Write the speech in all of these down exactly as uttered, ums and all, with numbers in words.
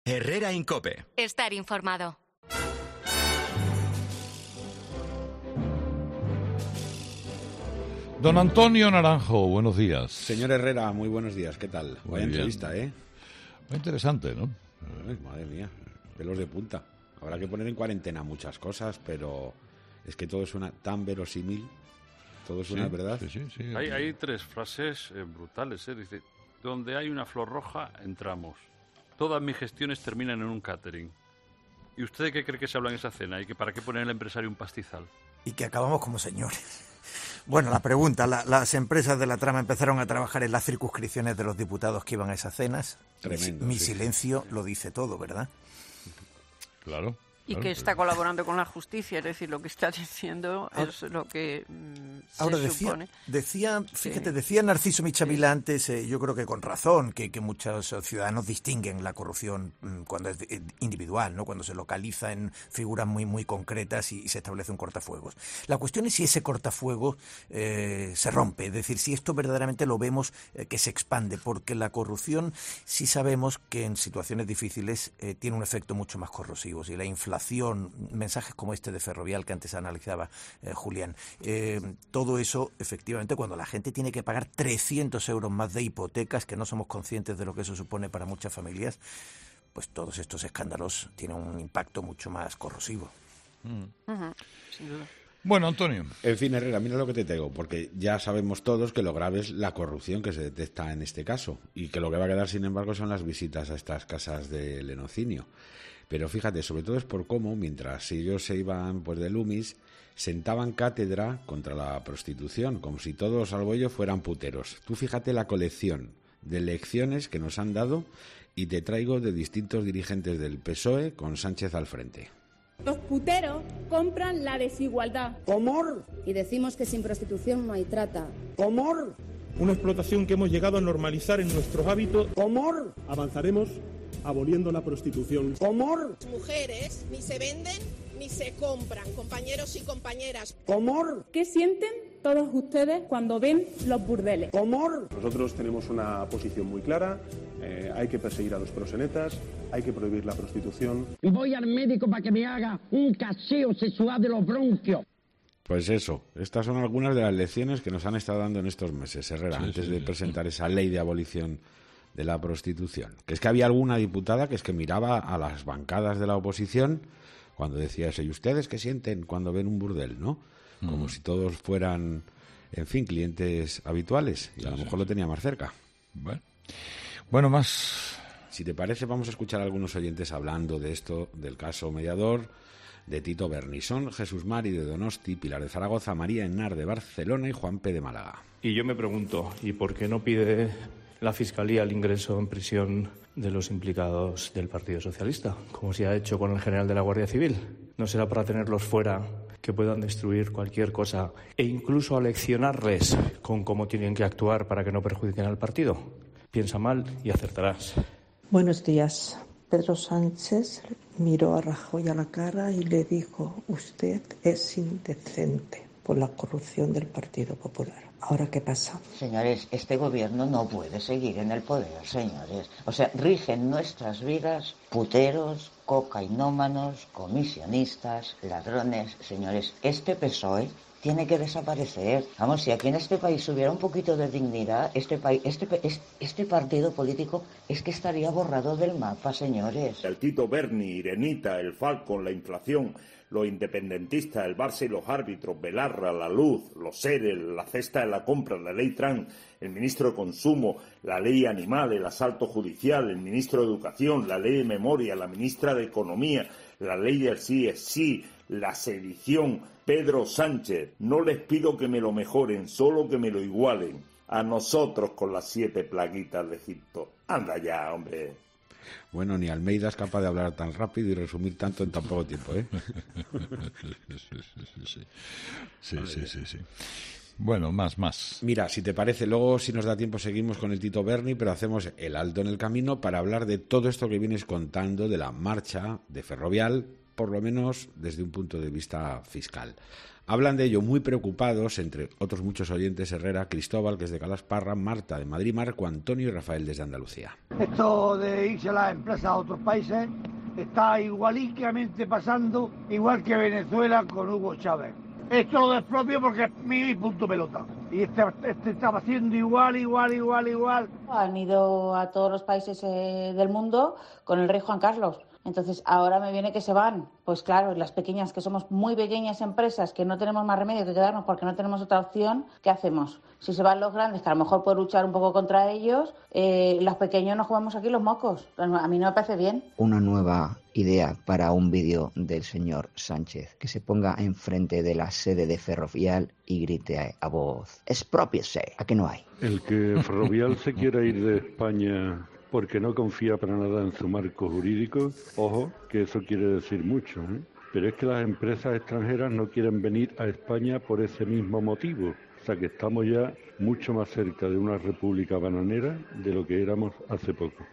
Herrera Incope. Estar informado. Don Antonio Naranjo, buenos días. Señor Herrera, muy buenos días. ¿Qué tal? Muy Vaya bien. entrevista, ¿eh? Muy interesante, ¿no? Ay, madre mía, pelos de punta. Habrá que poner en cuarentena muchas cosas, pero es que todo suena tan verosímil. Todo suena, Sí, ¿verdad? Sí, sí, sí. Hay, hay tres frases eh, brutales, ¿eh? Dice, donde hay una flor roja, entramos. Todas mis gestiones terminan en un catering. ¿Y usted de qué cree que se habla en esa cena? ¿Y que para qué poner el empresario un pastizal? Y que acabamos como señores. Bueno, la pregunta, la, las empresas de la trama empezaron a trabajar en las circunscripciones de los diputados que iban a esas cenas. Tremendo, Mi sí. silencio lo dice todo, ¿verdad? Claro. Y claro, que está pero- colaborando con la justicia, es decir, lo que está diciendo Ahora- es lo que mm, se Ahora decía, supone. decía, fíjate, Sí. decía Narciso Michavila Sí. antes, eh, yo creo que con razón, que, que muchos ciudadanos distinguen la corrupción mm, cuando es de- individual, ¿no? Cuando se localiza en figuras muy muy concretas y, y se establece un cortafuegos. La cuestión es si ese cortafuegos eh, se rompe, es decir, si esto verdaderamente lo vemos eh, que se expande, porque la corrupción sí sabemos que en situaciones difíciles eh, tiene un efecto mucho más corrosivo. Y la inflación, mensajes como este de Ferrovial que antes analizaba eh, Julián, eh, todo eso, efectivamente, cuando la gente tiene que pagar trescientos euros más de hipotecas, que no somos conscientes de lo que eso supone para muchas familias, pues todos estos escándalos tienen un impacto mucho más corrosivo. Ujú, sin duda. Bueno, Antonio. En fin, Herrera, mira lo que te tengo, porque ya sabemos todos que lo grave es la corrupción que se detecta en este caso y que lo que va a quedar, sin embargo, son las visitas a estas casas de lenocinio. Pero fíjate, sobre todo es por cómo, mientras ellos se iban pues de Lumis, sentaban cátedra contra la prostitución, como si todos, salvo ellos, fueran puteros. Tú fíjate la colección de lecciones que nos han dado y te traigo de distintos dirigentes del P S O E con Sánchez al frente. Los puteros compran la desigualdad. Comor, Y decimos que sin prostitución no hay trata. comor, Una explotación que hemos llegado a normalizar en nuestros hábitos. comor, Avanzaremos aboliendo la prostitución. comor, Mujeres ni se venden ni se compran, compañeros y compañeras. comor, ¿Qué sienten todos ustedes cuando ven los burdeles? comor. Nosotros tenemos una posición muy clara. Eh, hay que perseguir a los proxenetas, hay que prohibir la prostitución. Voy al médico para que me haga un caseo sexual de los bronquios. Pues eso, estas son algunas de las lecciones que nos han estado dando en estos meses, Herrera, Sí, antes sí, de sí. presentar esa ley de abolición de la prostitución. Que es que había alguna diputada que es que miraba a las bancadas de la oposición cuando decía eso, ¿y ustedes qué sienten cuando ven un burdel, no? Como Mm. si todos fueran, en fin, clientes habituales, y a lo Sí, mejor sí, lo tenía más cerca. Bueno, bueno más. Si te parece, vamos a escuchar a algunos oyentes hablando de esto, del caso mediador, de Tito Bernison, Jesús Mari de Donosti, Pilar de Zaragoza, María Enar de Barcelona y Juan P. de Málaga. Y yo me pregunto, ¿y por qué no pide la Fiscalía el ingreso en prisión de los implicados del Partido Socialista, como se ha hecho con el general de la Guardia Civil? ¿No será para tenerlos fuera, que puedan destruir cualquier cosa e incluso aleccionarles con cómo tienen que actuar para que no perjudiquen al partido? Piensa mal y acertarás. Buenos días. Pedro Sánchez miró a Rajoy a la cara y le dijo: usted es indecente por la corrupción del Partido Popular. ¿Ahora qué pasa? Señores, este gobierno no puede seguir en el poder, señores. O sea, rigen nuestras vidas puteros, cocainómanos, comisionistas, ladrones. Señores, este P S O E tiene que desaparecer. Vamos, si aquí en este país hubiera un poquito de dignidad, este país, este, este partido político es que estaría borrado del mapa, señores. El Tito Berni, Irenita, el Falcon, la inflación, los independentistas, el Barça y los árbitros, Belarra, la luz, los seres, la cesta de la compra, la ley trans, el ministro de Consumo, la ley animal, el asalto judicial, el ministro de Educación, la ley de memoria, la ministra de Economía, la ley del sí es sí, la sedición, Pedro Sánchez. No les pido que me lo mejoren, solo que me lo igualen. A nosotros con las siete plaguitas de Egipto. Anda ya, hombre. Bueno, ni Almeida es capaz de hablar tan rápido y resumir tanto en tan poco tiempo, ¿eh? Sí, sí, sí, sí, sí. Bueno, más, más. Mira, si te parece, luego si nos da tiempo seguimos con el Tito Berni, pero hacemos el alto en el camino para hablar de todo esto que vienes contando de la marcha de Ferrovial por lo menos desde un punto de vista fiscal. Hablan de ello muy preocupados, entre otros muchos oyentes, Herrera, Cristóbal, que es de Calasparra, Marta de Madrid, Marco Antonio y Rafael desde Andalucía. Esto de irse a las empresas a otros países está igualísimamente pasando, igual que Venezuela con Hugo Chávez. Esto lo despropio porque es mi punto pelota. Y este, este estaba haciendo igual, igual, igual, igual. Han ido a todos los países eh, del mundo con el rey Juan Carlos. Entonces, ahora me viene que se van. Pues claro, las pequeñas, que somos muy pequeñas empresas, que no tenemos más remedio que quedarnos porque no tenemos otra opción, ¿qué hacemos? Si se van los grandes, que a lo mejor pueden luchar un poco contra ellos, eh, los pequeños nos jugamos aquí los mocos. A mí no me parece bien. Una nueva idea para un vídeo del señor Sánchez, que se ponga enfrente de la sede de Ferrovial y grite a voz: expropiese, ¿a que no hay? El que Ferrovial se quiera ir de España porque no confía para nada en su marco jurídico, ojo, que eso quiere decir mucho, ¿eh? Pero es que las empresas extranjeras no quieren venir a España por ese mismo motivo. O sea que estamos ya mucho más cerca de una república bananera de lo que éramos hace poco.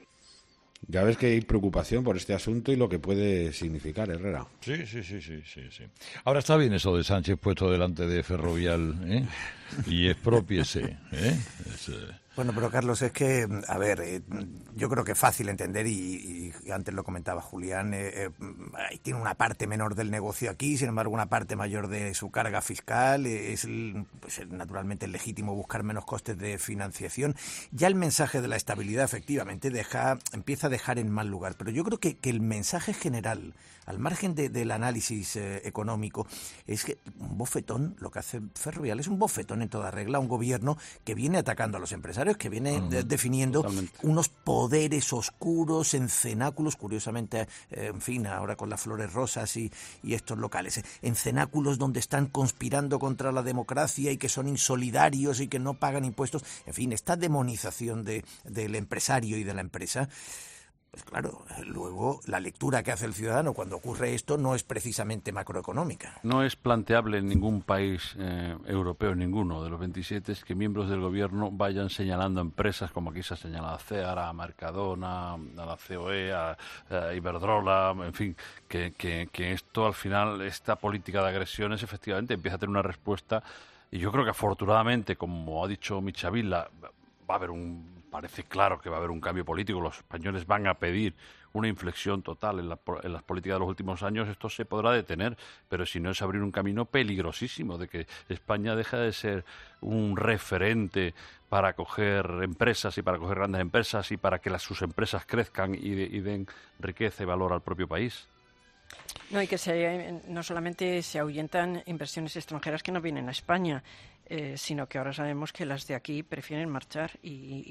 Ya ves que hay preocupación por este asunto y lo que puede significar, Herrera. Sí, sí, sí, sí, sí, sí. Ahora está bien eso de Sánchez puesto delante de Ferrovial, ¿eh? Y expropiese, ¿eh? Es, eh... Bueno, pero Carlos, es que, a ver, eh, yo creo que es fácil entender y, y antes lo comentaba Julián, eh, eh, tiene una parte menor del negocio aquí, sin embargo una parte mayor de su carga fiscal, eh, es el, pues, naturalmente legítimo buscar menos costes de financiación. Ya el mensaje de la estabilidad efectivamente deja, empieza a dejar en mal lugar, pero yo creo que, que el mensaje general, al margen de, del análisis eh, económico, es que un bofetón, lo que hace Ferrovial es un bofetón en toda regla, un gobierno que viene atacando a los empresarios, que viene uh-huh. de, definiendo Totalmente. unos poderes oscuros en cenáculos, curiosamente, eh, en fin, ahora con las flores rosas y, y estos locales, eh, en cenáculos donde están conspirando contra la democracia y que son insolidarios y que no pagan impuestos, en fin, esta demonización de, del empresario y de la empresa. Pues claro, luego la lectura que hace el ciudadano cuando ocurre esto no es precisamente macroeconómica. No es planteable en ningún país eh, europeo, ninguno de los veintisiete, que miembros del gobierno vayan señalando empresas como aquí se ha señalado a Ceara, a Mercadona, a la C O E, a, a Iberdrola, en fin, que, que, que esto al final, esta política de agresiones efectivamente empieza a tener una respuesta y yo creo que afortunadamente, como ha dicho Michavila, va a haber un... Parece claro que va a haber un cambio político. Los españoles van a pedir una inflexión total en, la, en las políticas de los últimos años. Esto se podrá detener, pero si no es abrir un camino peligrosísimo de que España deja de ser un referente para acoger empresas y para acoger grandes empresas y para que las, sus empresas crezcan y, de, y den riqueza y valor al propio país. No, y que se, no solamente se ahuyentan inversiones extranjeras que no vienen a España, eh, sino que ahora sabemos que las de aquí prefieren marchar y,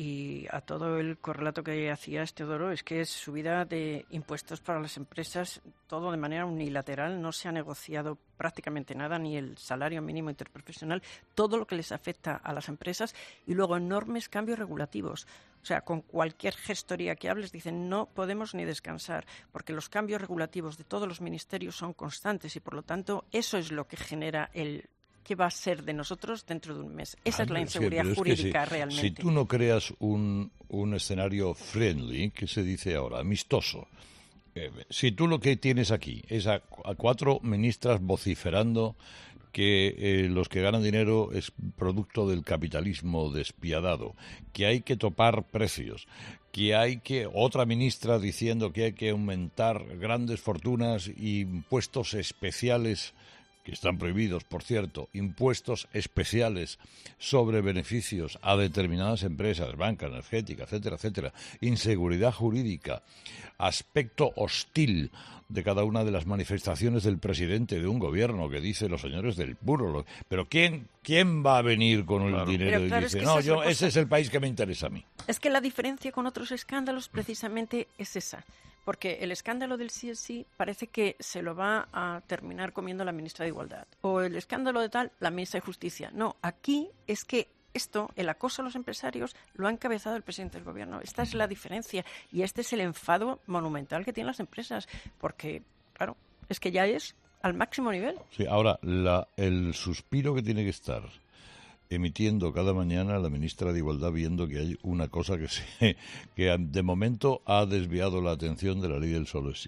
y a todo el correlato que hacía Teodoro es que es subida de impuestos para las empresas, todo de manera unilateral, no se ha negociado prácticamente nada, ni el salario mínimo interprofesional, todo lo que les afecta a las empresas y luego enormes cambios regulativos. O sea, con cualquier gestoría que hables dicen no podemos ni descansar porque los cambios regulativos de todos los ministerios son constantes y por lo tanto eso es lo que genera el qué va a ser de nosotros dentro de un mes. Esa ah, es la inseguridad sí, jurídica es que si, realmente. Si tú no creas un, un escenario friendly, que se dice ahora, amistoso, eh, si tú lo que tienes aquí es a, a cuatro ministras vociferando que eh, los que ganan dinero es producto del capitalismo despiadado, que hay que topar precios, que hay que, otra ministra diciendo que hay que aumentar grandes fortunas y impuestos especiales, que están prohibidos, por cierto, impuestos especiales sobre beneficios a determinadas empresas, banca, energética, etcétera, etcétera, inseguridad jurídica, aspecto hostil de cada una de las manifestaciones del presidente de un gobierno que dice los señores del puro. Pero ¿quién quién va a venir con el claro. dinero Pero, claro, y dice, es que no, yo ese es el país que me interesa a mí? Es que la diferencia con otros escándalos precisamente es esa. Porque el escándalo del C S I parece que se lo va a terminar comiendo la ministra de Igualdad. O el escándalo de tal, la ministra de Justicia. No, aquí es que esto, el acoso a los empresarios, lo ha encabezado el presidente del gobierno. Esta es la diferencia. Y este es el enfado monumental que tienen las empresas. Porque, claro, es que ya es al máximo nivel. Sí, ahora, la, el suspiro que tiene que estar emitiendo cada mañana la ministra de Igualdad viendo que hay una cosa que se que de momento ha desviado la atención de la ley del solo sí,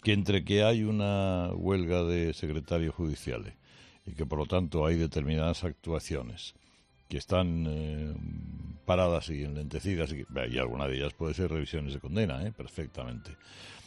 que entre que hay una huelga de secretarios judiciales y que por lo tanto hay determinadas actuaciones que están eh, paradas y enlentecidas, y, y alguna de ellas puede ser revisiones de condena, ¿eh? perfectamente,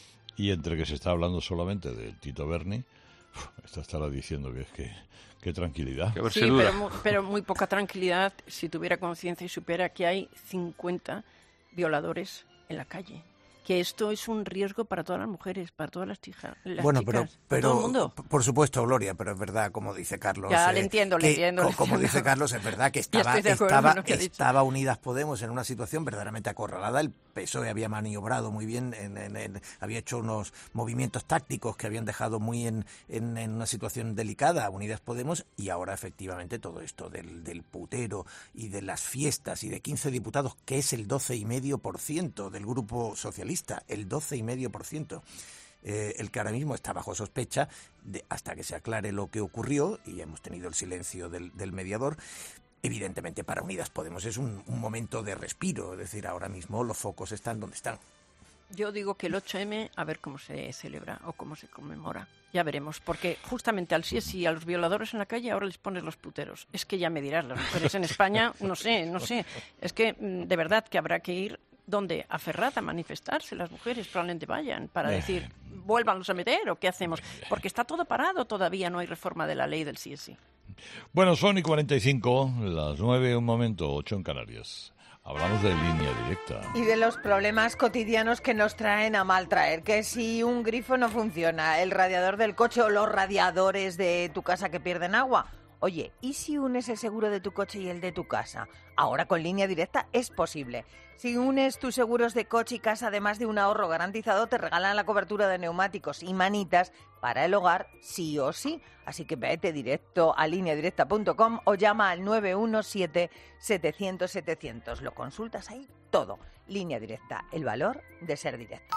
y entre que se está hablando solamente de Tito Berni, esta estará diciendo que es que qué tranquilidad. Sí, pero muy, pero muy poca tranquilidad si tuviera conciencia y supiera que hay cincuenta violadores en la calle. Que esto es un riesgo para todas las mujeres, para todas las, tija, las bueno, chicas, pero, para pero todo el mundo. Por supuesto, Gloria, pero es verdad, como dice Carlos. Ya, eh, le entiendo, le que, entiendo. Co- le como entiendo. dice Carlos, es verdad que estaba, estaba, estaba Unidas Podemos en una situación verdaderamente acorralada. El P S O E había maniobrado muy bien, en, en, en, había hecho unos movimientos tácticos que habían dejado muy en, en, en una situación delicada a Unidas Podemos, y ahora efectivamente todo esto del, del putero y de las fiestas y de quince diputados, que es el doce coma cinco por ciento del Grupo Socialista, el doce coma cinco por ciento. Eh, el que ahora mismo está bajo sospecha de, hasta que se aclare lo que ocurrió, y hemos tenido el silencio del, del mediador. Evidentemente para Unidas Podemos es un, un momento de respiro, es decir, ahora mismo los focos están donde están. Yo digo que el ocho eme, a ver cómo se celebra o cómo se conmemora. Ya veremos, porque justamente al sí es sí, a los violadores en la calle ahora les pones los puteros. Es que ya me dirás, las mujeres en España, no sé, no sé. Es que de verdad que habrá que ir donde a Ferraz a manifestarse, las mujeres probablemente vayan para decir, vuélvanlos a meter o qué hacemos, porque está todo parado todavía, no hay reforma de la ley del sí es sí. Bueno, son y cuarenta y cinco, las nueve, un momento, ocho en Canarias. Hablamos de línea directa. Y de los problemas cotidianos que nos traen a mal traer, que si un grifo no funciona, el radiador del coche o los radiadores de tu casa que pierden agua. Oye, ¿y si unes el seguro de tu coche y el de tu casa? Ahora con Línea Directa es posible. Si unes tus seguros de coche y casa, además de un ahorro garantizado, te regalan la cobertura de neumáticos y manitas para el hogar sí o sí. Así que vete directo a línea directa punto com o llama al nueve uno siete, setecientos, setecientos. Lo consultas ahí todo. Línea Directa, el valor de ser directo.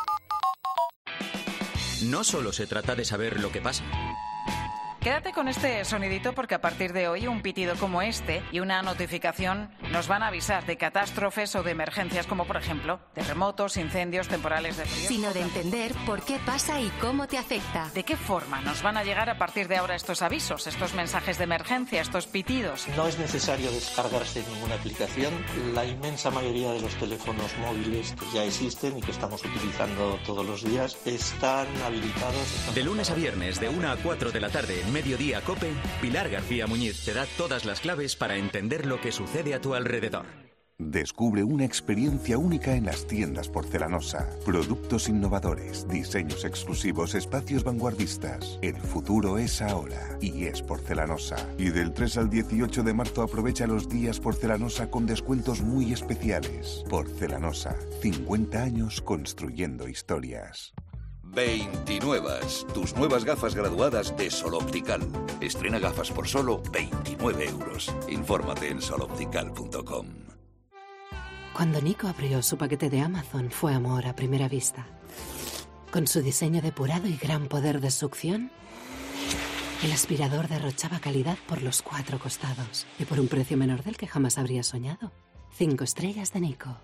No solo se trata de saber lo que pasa. Quédate con este sonidito porque a partir de hoy un pitido como este y una notificación nos van a avisar de catástrofes o de emergencias como por ejemplo terremotos, incendios, temporales de frío. Sino de entender por qué pasa y cómo te afecta. ¿De qué forma nos van a llegar a partir de ahora estos avisos, estos mensajes de emergencia, estos pitidos? No es necesario descargarse ninguna aplicación. La inmensa mayoría de los teléfonos móviles que ya existen y que estamos utilizando todos los días están habilitados. Están de lunes a viernes, de una a cuatro de la tarde, Mediodía Cope, Pilar García Muñiz te da todas las claves para entender lo que sucede a tu alrededor. Descubre una experiencia única en las tiendas Porcelanosa. Productos innovadores, diseños exclusivos, espacios vanguardistas. El futuro es ahora y es Porcelanosa. Y del tres al dieciocho de marzo aprovecha los días Porcelanosa con descuentos muy especiales. Porcelanosa, cincuenta años construyendo historias. veintinuevas, tus nuevas gafas graduadas de Sol Optical. Estrena gafas por solo veintinueve euros. Infórmate en sol optical punto com. Cuando Nico abrió su paquete de Amazon fue amor a primera vista. Con su diseño depurado y gran poder de succión, el aspirador derrochaba calidad por los cuatro costados y por un precio menor del que jamás habría soñado. Cinco estrellas de Nico.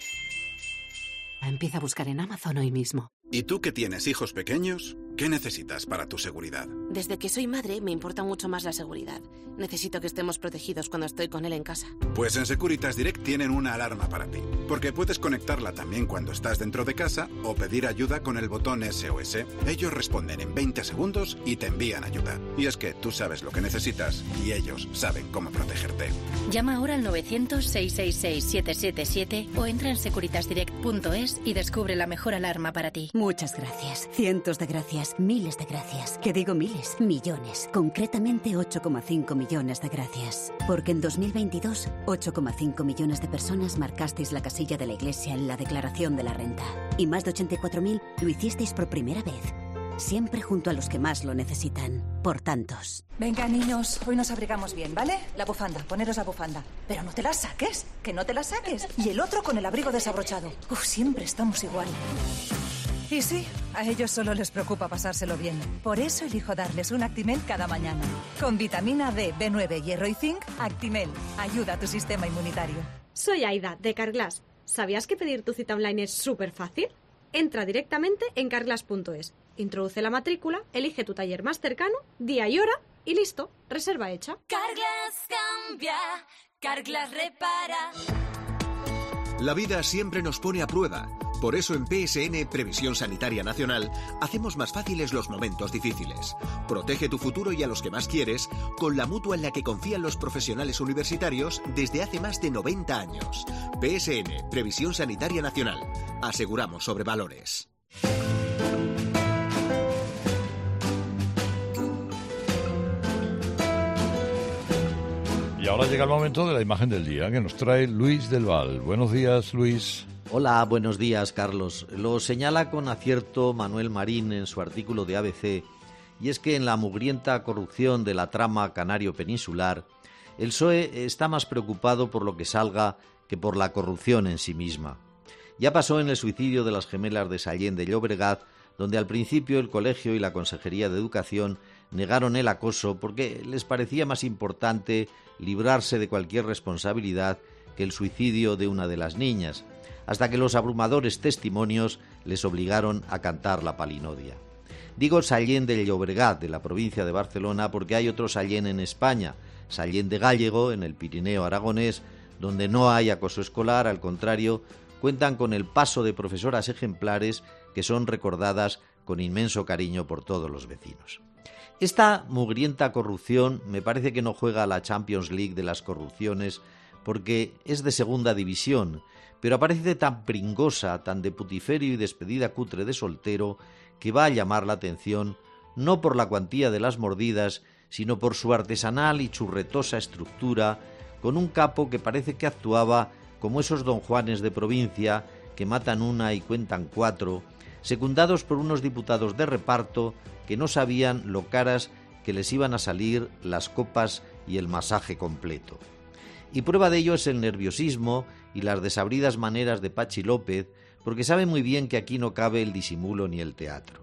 Empieza a buscar en Amazon hoy mismo. ¿Y tú que tienes hijos pequeños? ¿Qué necesitas para tu seguridad? Desde que soy madre me importa mucho más la seguridad. Necesito que estemos protegidos cuando estoy con él en casa. Pues en Securitas Direct tienen una alarma para ti. Porque puedes conectarla también cuando estás dentro de casa o pedir ayuda con el botón S O S. Ellos responden en veinte segundos y te envían ayuda. Y es que tú sabes lo que necesitas y ellos saben cómo protegerte. Llama ahora al novecientos, seiscientos sesenta y seis, setecientos setenta y siete o entra en securitas direct punto es y descubre la mejor alarma para ti. Muchas gracias. Cientos de gracias. Miles de gracias. ¿Qué digo miles? Millones. Concretamente ocho coma cinco millones de gracias. Porque en dos mil veintidós, ocho coma cinco millones de personas marcasteis la casilla de la Iglesia en la declaración de la renta. Y más de ochenta y cuatro mil lo hicisteis por primera vez. Siempre junto a los que más lo necesitan. Por tantos. Venga, niños, hoy nos abrigamos bien, ¿vale? La bufanda, poneros la bufanda. Pero no te la saques, que no te la saques. Y el otro con el abrigo desabrochado. Uf, siempre estamos igual. Y sí, a ellos solo les preocupa pasárselo bien. Por eso elijo darles un Actimel cada mañana. Con vitamina D, B nueve, hierro y zinc, Actimel ayuda a tu sistema inmunitario. Soy Aida, de Carglass. ¿Sabías que pedir tu cita online es súper fácil? Entra directamente en carglass punto es, introduce la matrícula, elige tu taller más cercano, día y hora y listo, reserva hecha. Carglass cambia, Carglass repara. La vida siempre nos pone a prueba. Por eso en P S N, Previsión Sanitaria Nacional, hacemos más fáciles los momentos difíciles. Protege tu futuro y a los que más quieres con la mutua en la que confían los profesionales universitarios desde hace más de noventa años. P S N, Previsión Sanitaria Nacional. Aseguramos sobre valores. Y ahora llega el momento de la imagen del día que nos trae Luis del Val. Buenos días, Luis. Hola, buenos días, Carlos. Lo señala con acierto Manuel Marín en su artículo de A B C, y es que en la mugrienta corrupción de la trama canario peninsular, el P S O E está más preocupado por lo que salga que por la corrupción en sí misma. Ya pasó en el suicidio de las gemelas de Sallent de Llobregat, donde al principio el colegio y la Consejería de Educación negaron el acoso porque les parecía más importante librarse de cualquier responsabilidad que el suicidio de una de las niñas, hasta que los abrumadores testimonios les obligaron a cantar la palinodia. Digo Sallent de Llobregat, de la provincia de Barcelona, porque hay otro Sallent en España, Sallent de Gállego, en el Pirineo aragonés, donde no hay acoso escolar, al contrario, cuentan con el paso de profesoras ejemplares que son recordadas con inmenso cariño por todos los vecinos. Esta mugrienta corrupción me parece que no juega a la Champions League de las corrupciones porque es de segunda división, pero aparece tan pringosa, tan de putiferio y despedida cutre de soltero, que va a llamar la atención no por la cuantía de las mordidas, sino por su artesanal y churretosa estructura, con un capo que parece que actuaba como esos don Juanes de provincia que matan una y cuentan cuatro, secundados por unos diputados de reparto que no sabían lo caras que les iban a salir las copas y el masaje completo. Y prueba de ello es el nerviosismo y las desabridas maneras de Pachi López, porque sabe muy bien que aquí no cabe el disimulo ni el teatro.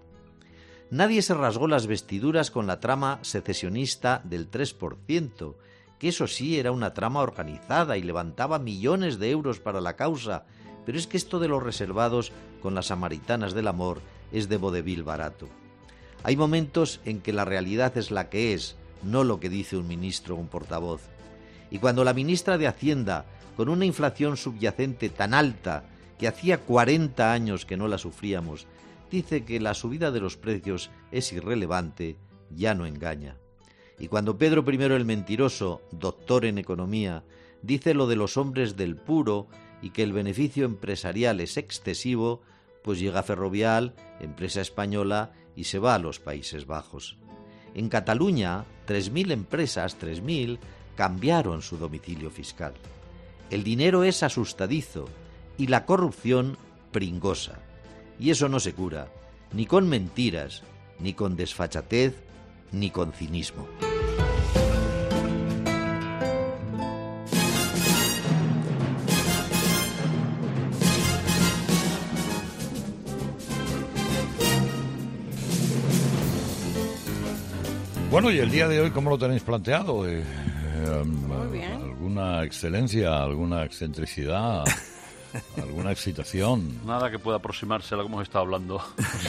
Nadie se rasgó las vestiduras con la trama secesionista del tres por ciento, que eso sí era una trama organizada y levantaba millones de euros para la causa, pero es que esto de los reservados con las samaritanas del amor es de vodevil barato. Hay momentos en que la realidad es la que es, no lo que dice un ministro o un portavoz. Y cuando la ministra de Hacienda, con una inflación subyacente tan alta que hacía cuarenta años que no la sufríamos, dice que la subida de los precios es irrelevante, ya no engaña. Y cuando Pedro primero el Mentiroso, doctor en economía, dice lo de los hombres del puro y que el beneficio empresarial es excesivo, pues llega Ferrovial, empresa española, y se va a los Países Bajos. En Cataluña, tres mil empresas, tres mil, cambiaron su domicilio fiscal. El dinero es asustadizo y la corrupción pringosa. Y eso no se cura, ni con mentiras, ni con desfachatez, ni con cinismo. Bueno, y el día de hoy, ¿cómo lo tenéis planteado? Eh, eh, Muy bien. ¿Alguna excelencia, alguna excentricidad, alguna excitación? Nada que pueda aproximarse a lo que hemos estado hablando.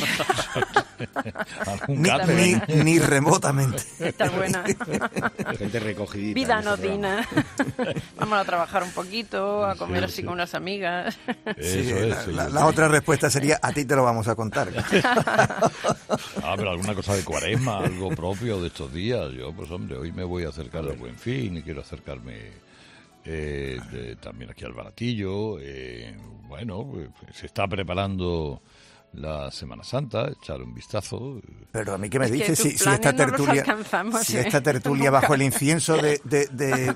ni, ni, ni remotamente. Está buena. Gente recogidita. Vida anodina. Vamos a trabajar un poquito, a comer sí, así sí. con unas amigas. Sí, Eso es, la, sí, la, la otra respuesta sería, a ti te lo vamos a contar. Ah, pero alguna cosa de Cuaresma, algo propio de estos días. Yo, pues hombre, hoy me voy a acercar al Buen Fin y quiero acercarme eh, de, también aquí al Baratillo. Eh, bueno, pues, se está preparando la Semana Santa, echar un vistazo. Pero a mí qué me dices si, si esta tertulia, no si ¿eh? esta tertulia bajo el incienso de, de, de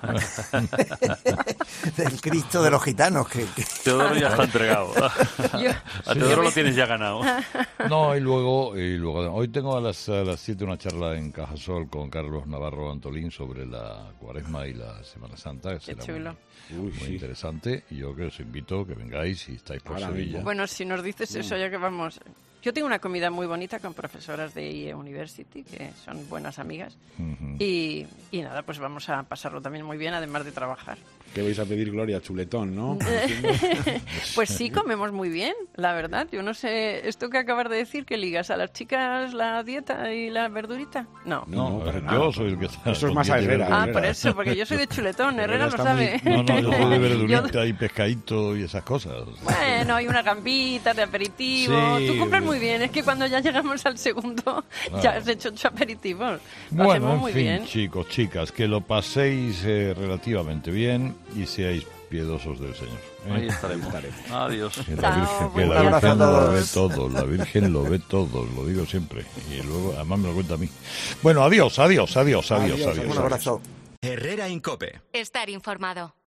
del Cristo de los gitanos. Que, que... Teodoro ya está entregado. Yo, a Teodoro lo tienes ya ganado. No, y luego, y luego hoy tengo a las a las siete una charla en Cajasol con Carlos Navarro Antolín sobre la Cuaresma y la Semana Santa. Que será chulo. Muy, muy sí. interesante. Y yo que os invito que vengáis si estáis por Ahora Sevilla. Mismo. Bueno, si nos dices eso, ya que vamos. Yo tengo una comida muy bonita con profesoras de I E University, que son buenas amigas. Uh-huh. y, y nada, pues vamos a pasarlo también muy bien, además de trabajar. ¿Qué vais a pedir, Gloria? Chuletón, ¿no? Pues sí, comemos muy bien, la verdad. Yo no sé, esto que acabas de decir, que ligas a las chicas la dieta y la verdurita. No. No, no yo nada. Soy el que está. Eso es más a Herrera. Ah, por eso, porque yo soy de chuletón, Herrera, Herrera lo sabe. Muy... No, no, yo soy de verdurita yo... y pescadito y esas cosas. Bueno, hay unas gambitas de aperitivo. Sí, Tú compras muy bien, es que cuando ya llegamos al segundo, ah. ya has hecho ocho aperitivos. Lo bueno, hacemos en muy fin, bien. chicos, chicas, que lo paséis eh, relativamente bien y seáis piedosos del Señor. ¿eh? Ahí estaremos. Adiós. Que la Virgen, que la Virgen lo ve todo, la Virgen lo ve todo, lo digo siempre. Y luego, además me lo cuenta a mí. Bueno, adiós, adiós, adiós, adiós, adiós. adiós Un abrazo. Herrera Incope. Estar informado.